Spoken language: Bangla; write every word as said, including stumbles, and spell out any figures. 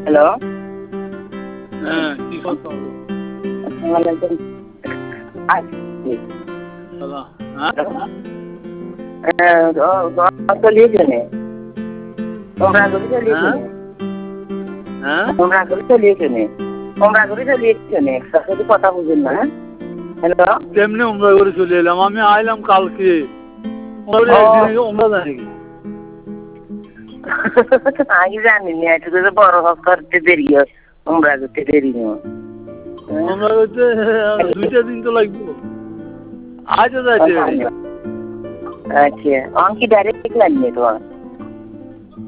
হ্যালো হ্যাঁ কি কথা হলো চলিয়েছেনে তোমরা করে চলিয়েছেনে তোমরা করে চলিয়েছেনে তোমরা করে চলিয়েছেনে একসাথে কথা বুঝেন না হ্যালো কেমনে উমরা করে চলে এলাম আমি আইলাম কালকে আমি জানি না একটু করে বড় হক করতে দেরি হয় উমরা করতে দেরি নয় উমরা করতে দুইটা দিন তো লাগবে আজ যাইতে আচ্ছা অঙ্কি ডাইরেক্ট লাগবে তোমার